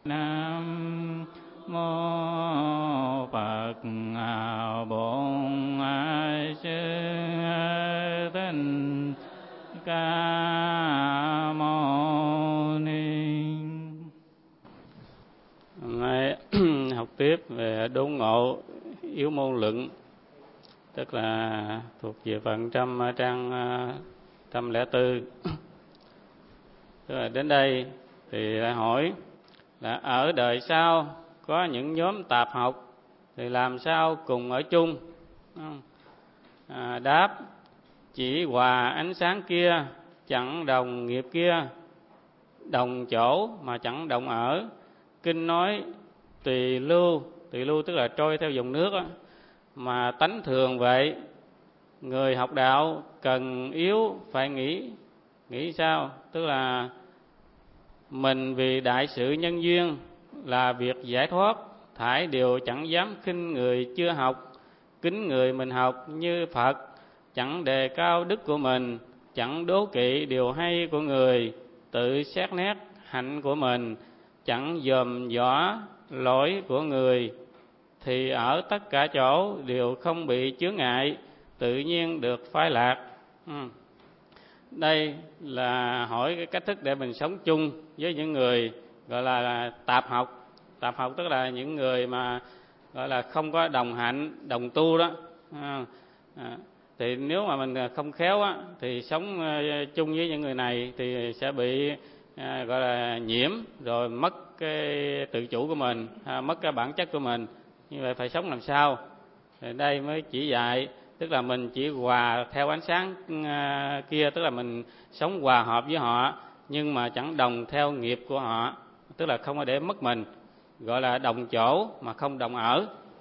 Nam mô Phật Bổn Sư Thích Ca Mâu Ni. Hôm nay học tiếp về đốn ngộ yếu môn luận, tức là thuộc về phần trăm trang 104. Tức là đến đây thì lại hỏi là ở đời sau có những nhóm tạp học thì làm sao cùng ở chung? Đáp: chỉ hòa ánh sáng kia chẳng đồng nghiệp kia, đồng chỗ mà chẳng đồng ở. Kinh nói tùy lưu tức là trôi theo dòng nước đó, mà tánh thường vậy. Người học đạo cần yếu phải nghĩ sao? Tức là mình vì đại sự nhân duyên là việc giải thoát, thải điều chẳng dám khinh người chưa học, kính người mình học như Phật, chẳng đề cao đức của mình, chẳng đố kỵ điều hay của người, tự xét nét hạnh của mình, chẳng dòm dõi lỗi của người, thì ở tất cả chỗ đều không bị chướng ngại, tự nhiên được phái lạc. Đây là hỏi cái cách thức để mình sống chung với những người gọi là tạp học. Tạp học tức là những người mà gọi là không có đồng hạnh, đồng tu đó. Thì nếu mà mình không khéo á, thì sống chung với những người này thì sẽ bị gọi là nhiễm, rồi mất cái tự chủ của mình, mất cái bản chất của mình. Như vậy phải sống làm sao? Thì đây mới chỉ dạy, tức là mình chỉ hòa theo ánh sáng kia, tức là mình sống hòa hợp với họ, nhưng mà chẳng đồng theo nghiệp của họ, tức là không có để mất mình, gọi là đồng chỗ mà không đồng ở.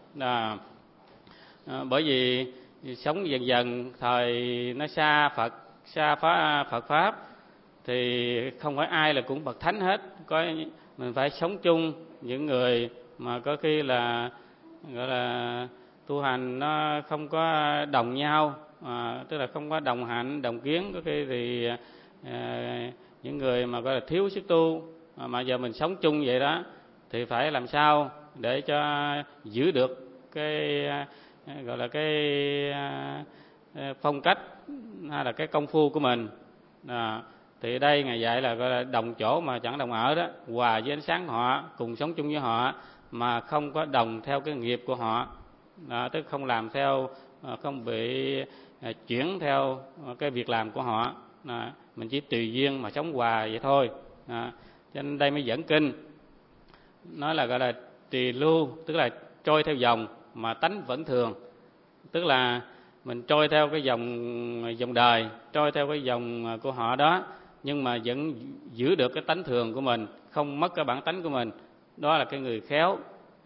Bởi vì sống dần dần thời nó xa Phật, xa Phật pháp, thì không phải ai là cũng bậc thánh hết. Mình phải sống chung những người mà có khi là gọi là tu hành nó không có đồng nhau, tức là không có đồng hạnh, đồng kiến. Có khi thì những người mà gọi là thiếu sức tu, mà giờ mình sống chung vậy đó, thì phải làm sao để cho giữ được cái gọi là cái phong cách hay là cái công phu của mình. Thì đây Ngài dạy là gọi là đồng chỗ mà chẳng đồng ở đó, hòa với ánh sáng họ, cùng sống chung với họ mà không có đồng theo cái nghiệp của họ, tức không làm theo, không bị chuyển theo cái việc làm của họ. Mình chỉ tùy duyên mà sống hòa vậy thôi. Cho nên đây mới dẫn kinh nói là gọi là tùy lưu, tức là trôi theo dòng mà tánh vẫn thường. Tức là mình trôi theo cái dòng đời, trôi theo cái dòng của họ đó, nhưng mà vẫn giữ được cái tánh thường của mình, không mất cái bản tánh của mình. Đó là cái người khéo.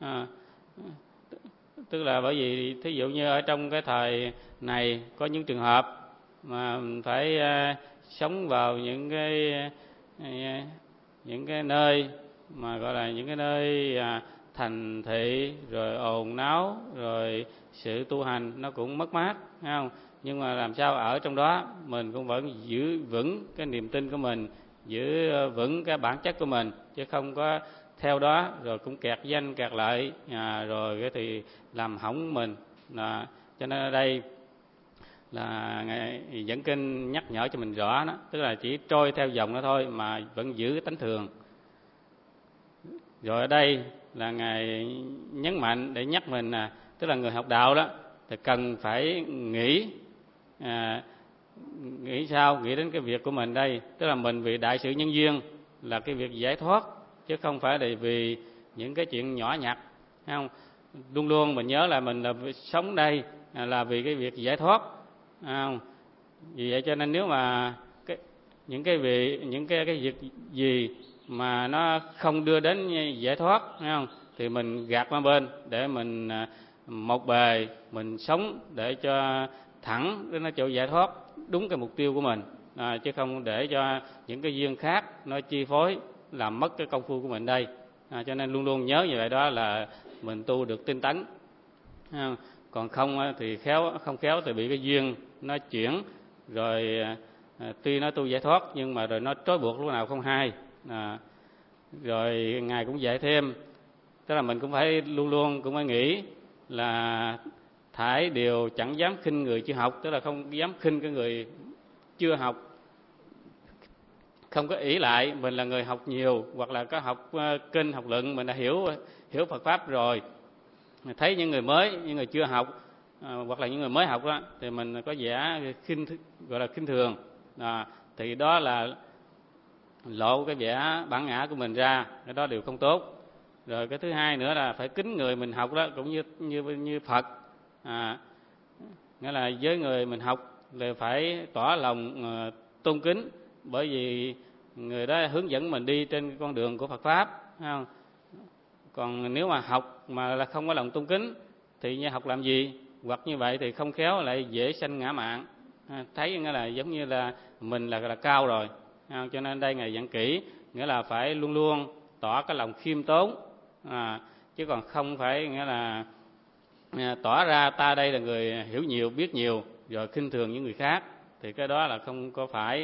Tức là bởi vì thí dụ như ở trong cái thời này có những trường hợp mà mình phải sống vào những cái nơi mà gọi là những cái nơi thành thị, rồi ồn náo, rồi sự tu hành nó cũng mất mát, thấy không? Nhưng mà làm sao ở trong đó mình cũng vẫn giữ vững cái niềm tin của mình, giữ vững cái bản chất của mình, chứ không có theo đó rồi cũng kẹt danh kẹt lợi, rồi cái thì làm hỏng mình. Cho nên ở đây là Ngài dẫn kinh nhắc nhở cho mình rõ đó, tức là chỉ trôi theo dòng đó thôi mà vẫn giữ cái tánh thường. Rồi ở đây là Ngài nhấn mạnh để nhắc mình, tức là người học đạo đó thì cần phải nghĩ sao? Nghĩ đến cái việc của mình đây, tức là mình vì đại sự nhân duyên là cái việc giải thoát, chứ không phải là vì những cái chuyện nhỏ nhặt, thấy không? Luôn luôn mình nhớ là mình là sống đây là vì cái việc giải thoát, không? Vì vậy cho nên nếu mà những cái việc gì mà nó không đưa đến giải thoát, thấy không, thì mình gạt qua bên để mình một bề mình sống để cho thẳng đến nó chỗ giải thoát, đúng cái mục tiêu của mình, chứ không để cho những cái duyên khác nó chi phối làm mất cái công phu của mình đây. Cho nên luôn luôn nhớ như vậy, đó là mình tu được tinh tấn. Còn không thì không khéo thì bị cái duyên nó chuyển, rồi tuy nó tu giải thoát nhưng mà rồi nó trói buộc lúc nào không hay. Rồi ngài cũng dạy thêm, tức là mình cũng phải luôn luôn cũng phải nghĩ là thải điều chẳng dám khinh người chưa học, tức là không dám khinh cái người chưa học, không có ỷ lại mình là người học nhiều hoặc là có học kinh học luận, mình đã hiểu Phật pháp rồi. Thấy những người mới, những người chưa học hoặc là những người mới học đó, thì mình có vẻ gọi là khinh thường, thì đó là lộ cái vẻ bản ngã của mình ra, cái đó đều không tốt. Rồi cái thứ hai nữa là phải kính người mình học đó, cũng như Phật, nghĩa là với người mình học là phải tỏ lòng tôn kính, bởi vì người đó hướng dẫn mình đi trên con đường của Phật pháp, không? Còn nếu mà học mà là không có lòng tôn kính thì như học làm gì? Hoặc như vậy thì không khéo lại dễ sanh ngã mạn, thấy nghĩa là giống như là mình là cao rồi. Cho nên đây ngài dặn kỹ, nghĩa là phải luôn luôn tỏ cái lòng khiêm tốn, chứ còn không phải nghĩa là tỏ ra ta đây là người hiểu nhiều biết nhiều rồi khinh thường những người khác, thì cái đó là không có phải.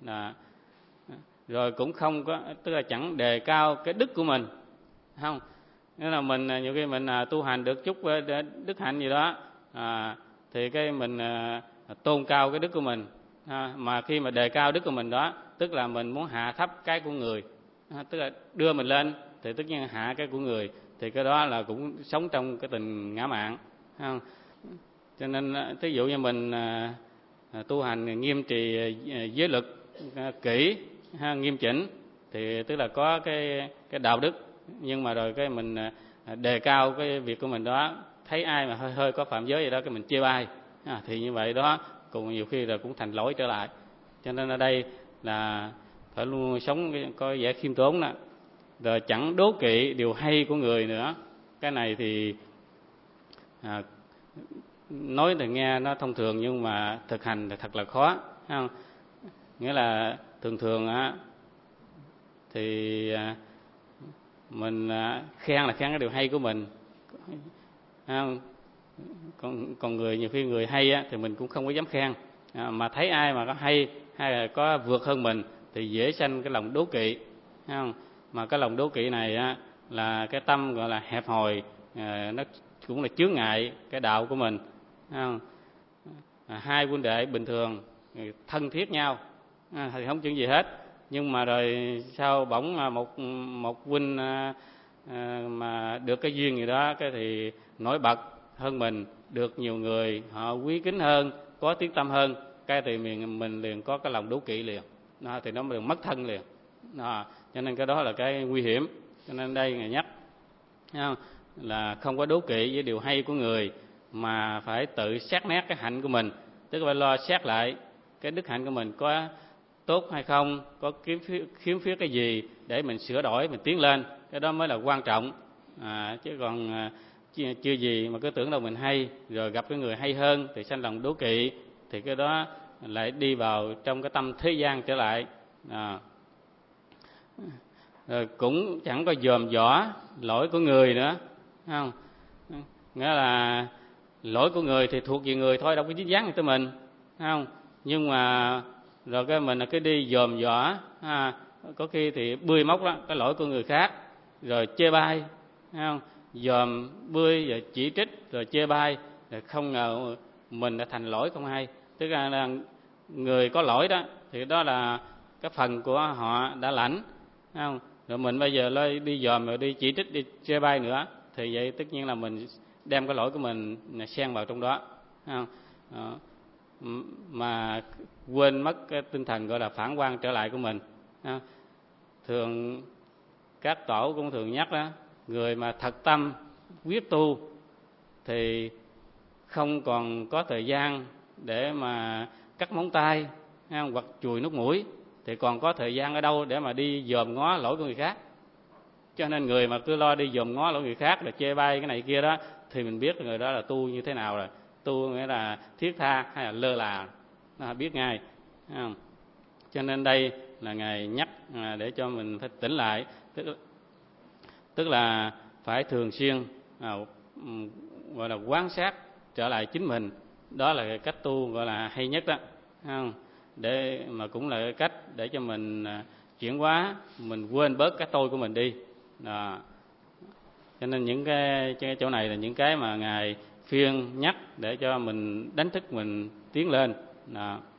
Rồi cũng không có, tức là chẳng đề cao cái đức của mình, không? Nghĩa là mình nhiều khi mình tu hành được chút đức hạnh gì đó, thì cái mình tôn cao cái đức của mình, mà khi mà đề cao đức của mình đó, tức là mình muốn hạ thấp cái của người, tức là đưa mình lên thì tất nhiên hạ cái của người, thì cái đó là cũng sống trong cái tình ngã mạn, không? Cho nên thí dụ như mình tu hành nghiêm trì giới luật kỹ, nghiêm chỉnh, thì tức là có cái đạo đức, nhưng mà rồi cái mình đề cao cái việc của mình đó, thấy ai mà hơi có phạm giới gì đó cái mình chê bai, thì như vậy đó cũng nhiều khi là cũng thành lỗi trở lại. Cho nên ở đây là phải luôn sống có vẻ khiêm tốn đó, rồi chẳng đố kỵ điều hay của người nữa. Cái này thì nói thì nghe nó thông thường, nhưng mà thực hành thì thật là khó, không? Nghĩa là thường á thì mình khen là khen cái điều hay của mình, không? Còn người nhiều khi người hay á thì mình cũng không có dám khen, mà thấy ai mà có hay hay là có vượt hơn mình thì dễ sanh cái lòng đố kỵ, không? Mà cái lòng đố kỵ này á là cái tâm gọi là hẹp hòi, nó cũng là chướng ngại cái đạo của mình, không? Hai huynh đệ bình thường thân thiết nhau thì không chuyện gì hết, nhưng mà rồi sau bỗng một huynh mà được cái duyên gì đó, cái thì nổi bật hơn mình, được nhiều người họ quý kính hơn, có tiếng tăm hơn, cái thì mình liền có cái lòng đố kỵ liền, thì nó liền mất thân liền. Cho nên cái đó là cái nguy hiểm. Cho nên đây ngài nhắc là không có đố kỵ với điều hay của người, mà phải tự xét nét cái hạnh của mình, tức là phải lo xét lại cái đức hạnh của mình có tốt hay không, có khiếm khuyết cái gì để mình sửa đổi, mình tiến lên, cái đó mới là quan trọng. Chứ còn chưa gì mà cứ tưởng đâu mình hay, rồi gặp cái người hay hơn thì sanh lòng đố kỵ, thì cái đó lại đi vào trong cái tâm thế gian trở lại. Rồi cũng chẳng có dòm dỏ lỗi của người nữa, không? Nghĩa là lỗi của người thì thuộc về người thôi, đâu có dính dáng gì tới mình, không? Nhưng mà rồi cái mình cứ đi dòm dỏ, có khi thì bươi móc đó cái lỗi của người khác, rồi chê bai, không? Dòm bươi rồi chỉ trích rồi chê bai, rồi không ngờ mình đã thành lỗi không hay. Tức là người có lỗi đó thì đó là cái phần của họ đã lãnh, không? Rồi mình bây giờ lại đi dòm rồi đi chỉ trích, đi chê bai nữa, thì vậy tất nhiên là mình đem cái lỗi của mình xen vào trong đó, không? Mà quên mất cái tinh thần gọi là phản quan trở lại của mình. Thường các tổ cũng thường nhắc đó, người mà thật tâm quyết tu thì không còn có thời gian để mà cắt móng tay hoặc chùi nước mũi, thì còn có thời gian ở đâu để mà đi dòm ngó lỗi của người khác. Cho nên người mà cứ lo đi dòm ngó lỗi người khác rồi chê bai cái này kia đó, thì mình biết người đó là tu như thế nào rồi. Tu nghĩa là thiết tha hay là lơ là, nó biết ngay. Cho nên đây là ngài nhắc để cho mình phải tỉnh lại, tức là phải thường xuyên gọi là quan sát trở lại chính mình. Đó là cái cách tu gọi là hay nhất đó, để mà cũng là cái cách để cho mình chuyển hóa, mình quên bớt cái tôi của mình đi. Cho nên những cái chỗ này là những cái mà Ngài phiên nhắc để cho mình đánh thức mình tiến lên.